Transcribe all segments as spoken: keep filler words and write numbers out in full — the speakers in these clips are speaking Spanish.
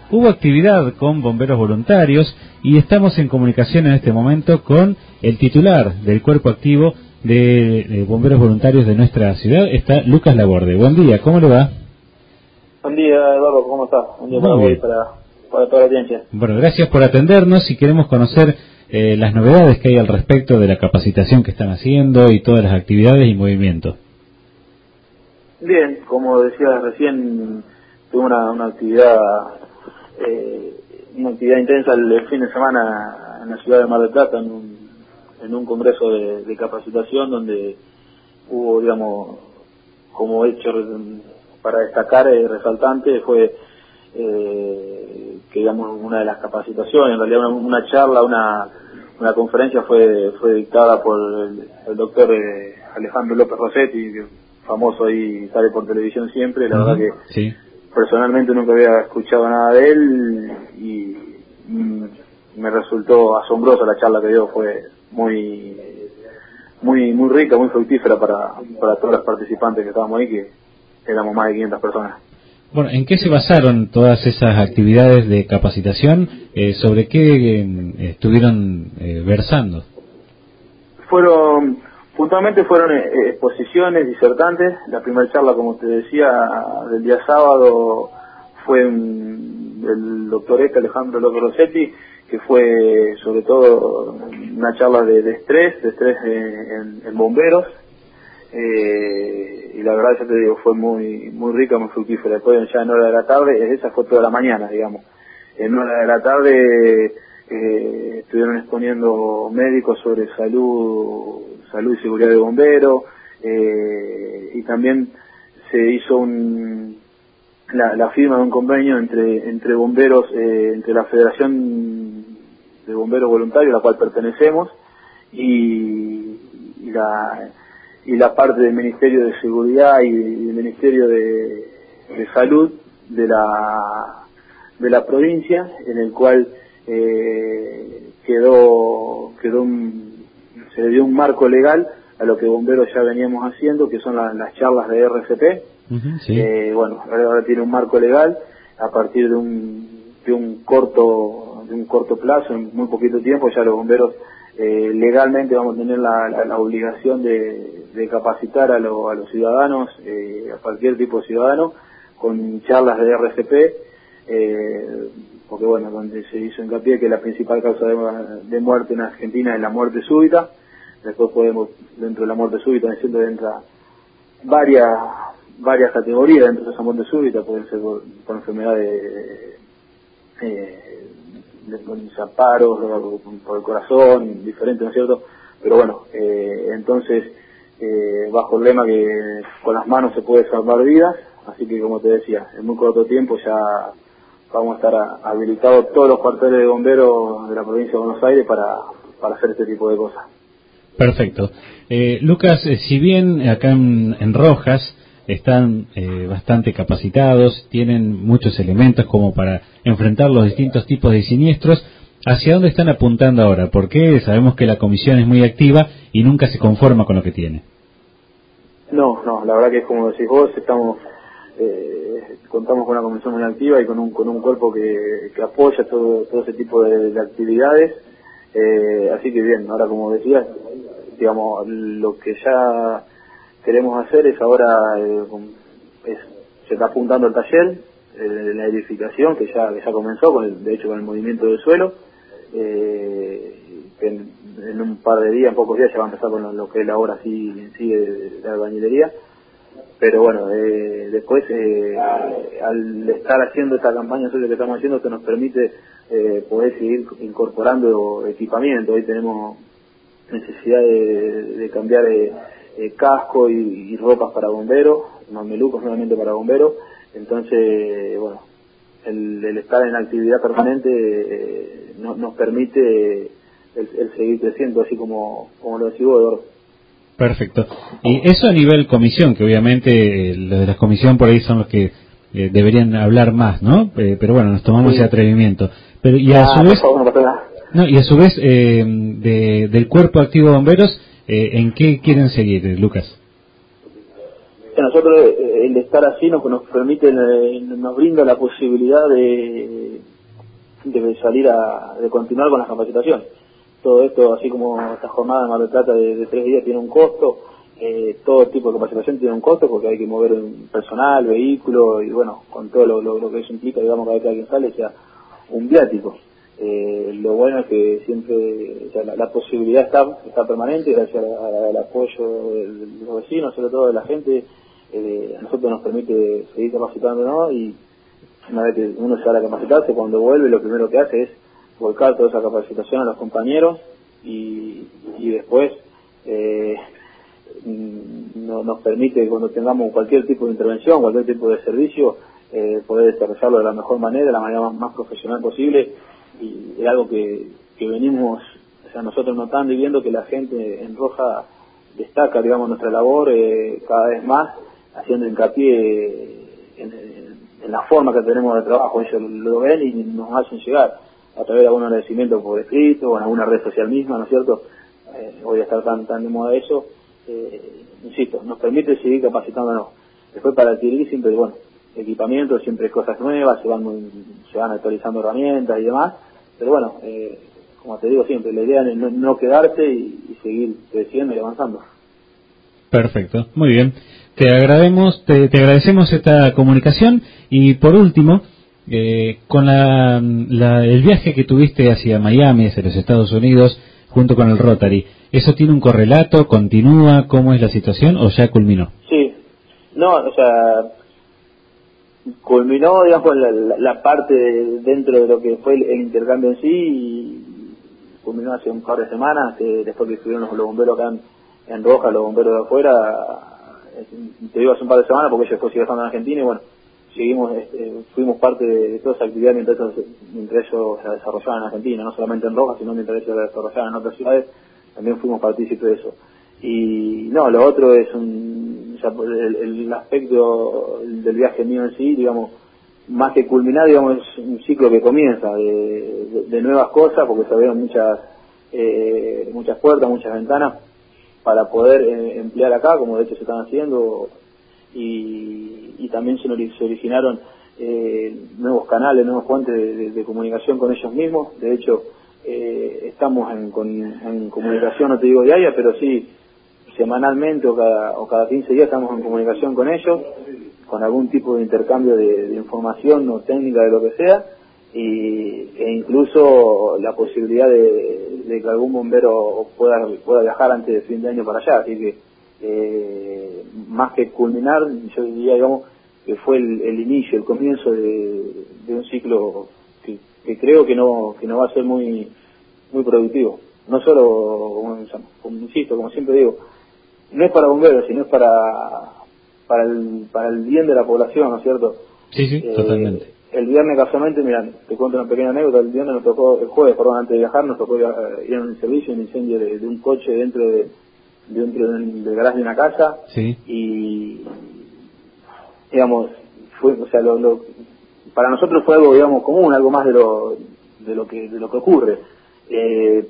hubo actividad con bomberos voluntarios y estamos en comunicación en este momento con el titular del cuerpo activo de, de bomberos voluntarios de nuestra ciudad, está Lucas Laborde. Buen día, ¿cómo le va? Buen día, Eduardo, ¿cómo estás? Buen día para vos y para, para toda la audiencia. Bueno, gracias por atendernos y queremos conocer eh, las novedades que hay al respecto de la capacitación que están haciendo y todas las actividades y movimientos. Bien, como decías recién, tuve una, una actividad eh, una actividad intensa el, el fin de semana en la ciudad de Mar del Plata, en un, en un congreso de, de capacitación donde hubo, digamos, como hecho para destacar, eh, resaltante, fue eh, que, digamos, una de las capacitaciones, en realidad una, una charla, una, una conferencia fue fue dictada por el, el doctor eh, Alejandro López Rossetti, que famoso ahí, sale por televisión siempre. La uh-huh. verdad que sí. Personalmente nunca había escuchado nada de él y, y me resultó asombrosa la charla que dio, fue muy muy muy rica, muy fructífera para, para todos los participantes que estábamos ahí, que éramos más de quinientas personas. Bueno, ¿en qué se basaron todas esas actividades de capacitación? Eh, ¿Sobre qué eh, estuvieron eh, versando? Fueron, puntualmente fueron eh, exposiciones, disertantes. La primera charla, como te decía, del día sábado fue un, del doctor Alejandro López Rossetti, que fue sobre todo una charla de, de estrés, de estrés en, en bomberos. Eh, y la verdad, ya te digo, fue muy muy rica, muy fructífera. Después, ya en hora de la tarde, esa fue toda la mañana, digamos. En hora de la tarde eh, estuvieron exponiendo médicos sobre salud, salud y seguridad de bomberos, eh, y también se hizo un, la, la firma de un convenio entre entre bomberos, eh, entre la Federación de Bomberos Voluntarios, a la cual pertenecemos, y, y la y la parte del Ministerio de Seguridad y del Ministerio de, de Salud de la de la provincia, en el cual eh, quedó quedó un, se dio un marco legal a lo que bomberos ya veníamos haciendo, que son la, las charlas de R C P. Uh-huh, sí. eh, bueno, ahora tiene un marco legal a partir de un de un corto de un corto plazo, en muy poquito tiempo ya los bomberos eh, legalmente vamos a tener la, la, la obligación de, de capacitar a, lo, a los ciudadanos, eh, a cualquier tipo de ciudadano, con charlas de R C P, eh, porque bueno, donde se hizo hincapié que la principal causa de, de muerte en Argentina es la muerte súbita. Después podemos, dentro de la muerte súbita, diciendo entra varias varias categorías dentro de esa muerte súbita, pueden ser por, por enfermedades eh, de, de paros, por el corazón, diferentes, ¿no es cierto? Pero bueno, eh, entonces, eh, bajo el lema que con las manos se puede salvar vidas, así que como te decía, en muy corto tiempo ya vamos a estar a, habilitados todos los cuarteles de bomberos de la provincia de Buenos Aires para, para hacer este tipo de cosas. Perfecto. Eh, Lucas, eh, si bien acá en, en Rojas están eh, bastante capacitados, tienen muchos elementos como para enfrentar los distintos tipos de siniestros, ¿hacia dónde están apuntando ahora? Porque sabemos que la comisión es muy activa y nunca se conforma con lo que tiene. No, no, la verdad que es como decís vos, estamos eh, contamos con una comisión muy activa y con un con un cuerpo que, que apoya todo todo ese tipo de, de actividades, eh, así que bien, ahora como decías, digamos, lo que ya queremos hacer es ahora, eh, es, se está apuntando el taller, eh, la edificación que ya que ya comenzó, con el, de hecho con el movimiento del suelo, eh, que en, en un par de días, en pocos días ya va a empezar con lo, lo que es la obra así en sí de, de albañilería. Pero bueno, eh, después eh, al estar haciendo esta campaña sobre lo que estamos haciendo, que nos permite eh, poder seguir incorporando equipamiento. Hoy tenemos necesidad de, de cambiar eh, eh, casco y, y ropas para bomberos, mamelucos nuevamente para bomberos. Entonces, bueno, el, el estar en actividad permanente eh, no, nos permite el, el seguir creciendo, así como, como lo decís vos, Eduardo. Perfecto. Y eso a nivel comisión, que obviamente eh, los de la comisión por ahí son los que eh, deberían hablar más, ¿no? Eh, pero bueno, nos tomamos sí. ese atrevimiento. Pero y a ah, su vez, favor, no no, y a su vez eh, de, del cuerpo activo de bomberos, eh, ¿en qué quieren seguir, Lucas? Nosotros, eh, el estar así nos, nos permite, eh, nos brinda la posibilidad de, de salir a, de continuar con las capacitaciones. Todo esto, así como esta jornada de Mar del Plata de, de tres días tiene un costo, eh, todo tipo de capacitación tiene un costo porque hay que mover un personal, vehículo y bueno, con todo lo, lo, lo que eso implica, digamos, cada vez que alguien sale sea un viático. Eh, lo bueno es que siempre, o sea, la, la posibilidad está, está permanente gracias al apoyo de, de los vecinos, sobre todo de la gente. Eh, a nosotros nos permite seguir capacitándonos y una vez que uno se va a capacitarse, cuando vuelve lo primero que hace es volcar toda esa capacitación a los compañeros y, y después eh, no, nos permite, cuando tengamos cualquier tipo de intervención, cualquier tipo de servicio, eh, poder desarrollarlo de la mejor manera, de la manera más, más profesional posible. Y es algo que, que venimos, o sea, nosotros notando y viendo que la gente en Roja destaca, digamos, nuestra labor eh, cada vez más, haciendo hincapié en, en, en la forma que tenemos de trabajo. Ellos lo ven y nos hacen llegar a través de algún agradecimiento por escrito o en alguna red social misma, ¿no es cierto? Eh, voy a estar tan, tan de moda eso. Eh, insisto, nos permite seguir capacitándonos. Después para adquirir siempre, bueno, equipamiento, siempre cosas nuevas, se van muy, se van actualizando herramientas y demás, pero bueno, eh, como te digo siempre, la idea es no, no quedarse y, y seguir creciendo y avanzando. Perfecto, muy bien. Te agradecemos, te, te agradecemos esta comunicación y por último, eh, con la, la, el viaje que tuviste hacia Miami, hacia los Estados Unidos, junto con el Rotary, ¿eso tiene un correlato? ¿Continúa? ¿Cómo es la situación o ya culminó? Sí, no, o sea, culminó, digamos, la, la, la parte de, dentro de lo que fue el, el intercambio en sí, y culminó hace un par de semanas, que después que estuvieron los, los bomberos acá en, en Roja, los bomberos de afuera, te digo hace un par de semanas porque ellos después siguen estando en Argentina y bueno, seguimos, este, fuimos parte de toda esa actividad mientras, mientras ellos se desarrollaban en Argentina, no solamente en Roja, sino mientras ellos se desarrollaban en otras ciudades, también fuimos partícipes de eso. Y no, lo otro es un, o sea, el, el aspecto del viaje mío en sí, digamos, más que culminar, digamos, es un ciclo que comienza de, de, de nuevas cosas, porque se abrieron muchas, eh, muchas puertas, muchas ventanas para poder eh, emplear acá, como de hecho se están haciendo, y, y también se, se originaron eh, nuevos canales, nuevos fuentes de, de, de comunicación con ellos mismos. De hecho, eh, estamos en, con, en comunicación, no te digo diaria, pero sí semanalmente o cada, o cada quince días estamos en comunicación con ellos, con algún tipo de intercambio de, de información o técnica de lo que sea, y, e incluso la posibilidad de, de que algún bombero pueda, pueda viajar antes de fin de año para allá. Así que eh, más que culminar, yo diría, digamos, que fue el, el inicio, el comienzo de, de un ciclo que, que creo que no que no va a ser muy muy productivo. No solo, como, como insisto, como siempre digo, no es para bomberos, sino es para para el, para el bien de la población, ¿no es cierto? Sí, sí, eh, totalmente. El viernes casualmente, mira, te cuento una pequeña anécdota, el viernes nos tocó, el jueves, perdón, antes de viajar, nos tocó ir en un servicio, un incendio de, de un coche dentro de dentro del, del garaje de una casa, sí. Y digamos, fue, o sea, lo, lo, para nosotros fue algo, digamos, común, algo más de lo de lo que de lo que ocurre, eh,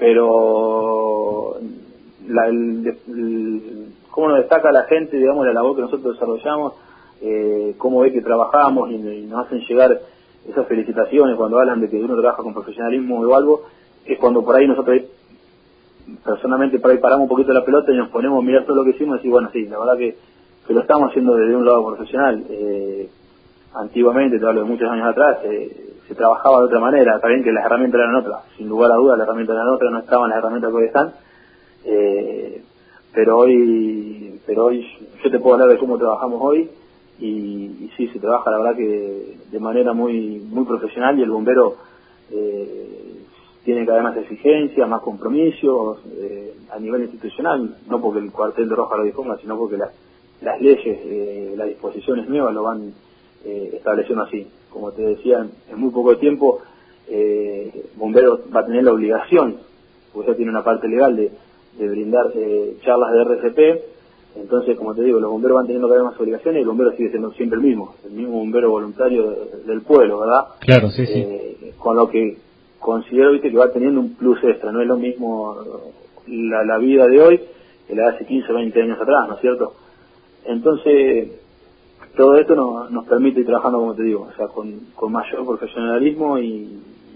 pero la, el, el, cómo nos destaca la gente, digamos, la labor que nosotros desarrollamos, eh, cómo ve que trabajamos y, y nos hacen llegar esas felicitaciones cuando hablan de que uno trabaja con profesionalismo o algo, es cuando por ahí nosotros personalmente por ahí paramos un poquito la pelota y nos ponemos a mirar todo lo que hicimos y decir, bueno, sí, la verdad que, que lo estamos haciendo desde un lado profesional. Eh, antiguamente, te hablo de muchos años atrás, eh, se trabajaba de otra manera, también que las herramientas eran otras, sin lugar a dudas las herramientas eran otras, no estaban las herramientas que hoy están, eh, pero hoy pero hoy yo te puedo hablar de cómo trabajamos hoy y, y sí, se trabaja la verdad que de manera muy muy profesional, y el bombero eh, tiene cada vez más exigencia, más compromisos eh, a nivel institucional, no porque el cuartel de Roja lo disponga, sino porque la, las leyes, eh, las disposiciones nuevas lo van eh, estableciendo así. Como te decía, en muy poco tiempo eh, Bomberos va a tener la obligación, porque ya tiene una parte legal de, de brindar eh, charlas de R C P. Entonces, como te digo, los bomberos van teniendo cada vez más obligaciones y el bombero sigue siendo siempre el mismo, el mismo bombero voluntario de, del pueblo, ¿verdad? Claro, sí, sí. Eh, con lo que considero, viste, que va teniendo un plus extra, no es lo mismo la, la vida de hoy que la de hace quince o veinte años atrás, ¿no es cierto? Entonces, todo esto no, nos permite ir trabajando, como te digo, o sea, con, con mayor profesionalismo y,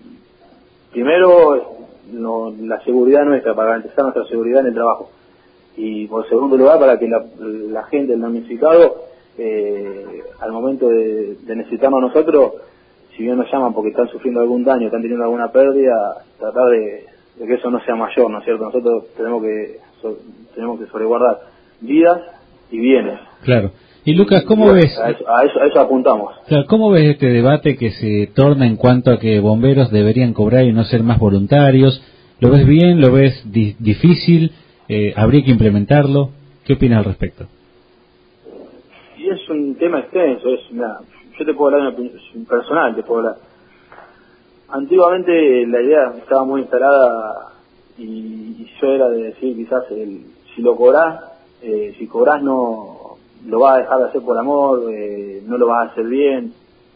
primero, no, la seguridad nuestra, para garantizar nuestra seguridad en el trabajo. Y por segundo lugar, para que la, la gente del damnificado, eh, al momento de, de necesitarnos a nosotros, si bien nos llaman porque están sufriendo algún daño, están teniendo alguna pérdida, tratar de, de que eso no sea mayor, ¿no es cierto? Nosotros tenemos que so, tenemos que sobreguardar vidas y bienes. Claro. Y Lucas, ¿cómo y, ves? A eso, a eso, a eso apuntamos. Claro, ¿cómo ves este debate que se torna en cuanto a que bomberos deberían cobrar y no ser más voluntarios? ¿Lo ves bien? ¿Lo ves di difícil? Eh, ¿Habría que implementarlo? ¿Qué opinas al respecto? Y es un tema extenso, es una, yo te puedo hablar de una opinión personal, te puedo hablar. Antiguamente la idea estaba muy instalada y, y yo era de decir quizás el, si lo cobrás, eh, si cobrás no lo vas a dejar de hacer por amor, eh, no lo vas a hacer bien.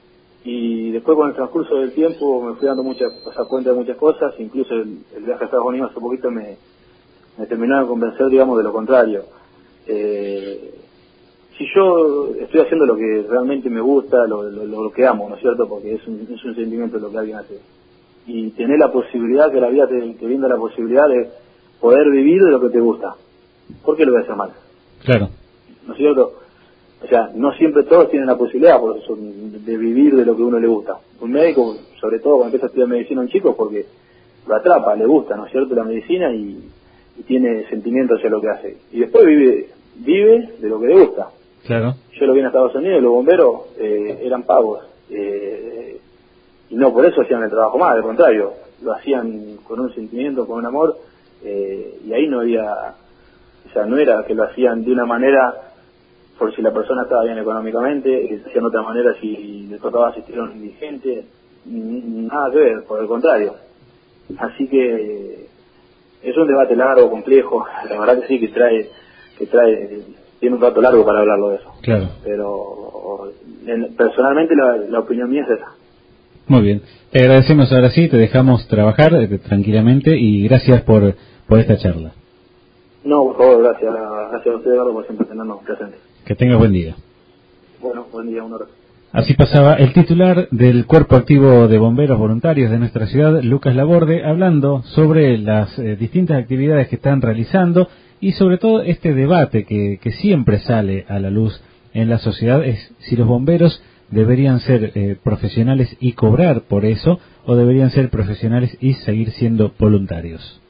Y después con el transcurso del tiempo me fui dando muchas, o sea, cuenta de muchas cosas, incluso el, el viaje a Estados Unidos hace poquito me, me terminó de convencer, digamos, de lo contrario. Eh, si yo estoy haciendo lo que realmente me gusta, lo, lo, lo que amo, ¿no es cierto? Porque es un, es un sentimiento lo que alguien hace. Y tener la posibilidad, que la vida te, te brinda la posibilidad de poder vivir de lo que te gusta. ¿Por qué lo voy a hacer mal? Claro. ¿No es cierto? O sea, no siempre todos tienen la posibilidad por eso, de vivir de lo que uno le gusta. Un médico, sobre todo cuando empieza a estudiar medicina un chico, porque lo atrapa, le gusta, ¿no es cierto?, la medicina y, y tiene sentimiento hacia lo que hace. Y después vive vive de lo que le gusta. Claro. Yo lo vi en Estados Unidos y los bomberos eh, eran pagos. Eh, y no por eso hacían el trabajo mal, al contrario, lo hacían con un sentimiento, con un amor, eh, y ahí no había, o sea, no era que lo hacían de una manera por si la persona estaba bien económicamente, que se hacían de otra manera si le tocaba asistir a un indigente, nada que ver, por el contrario. Así que es un debate largo, complejo, la verdad que sí, que trae, que trae, tiene un rato largo para hablarlo de eso. Claro. Pero en, personalmente la, la opinión mía es esa. Muy bien. Te agradecemos ahora sí, te dejamos trabajar eh, tranquilamente y gracias por, por esta charla. No, por favor, gracias. Gracias a ustedes, Eduardo, por siempre tenernos presentes. Que tengas buen día. Bueno, buen día, un abrazo. Así pasaba el titular del Cuerpo Activo de Bomberos Voluntarios de nuestra ciudad, Lucas Laborde, hablando sobre las eh, distintas actividades que están realizando y sobre todo este debate que, que siempre sale a la luz en la sociedad, es si los bomberos deberían ser eh, profesionales y cobrar por eso o deberían ser profesionales y seguir siendo voluntarios.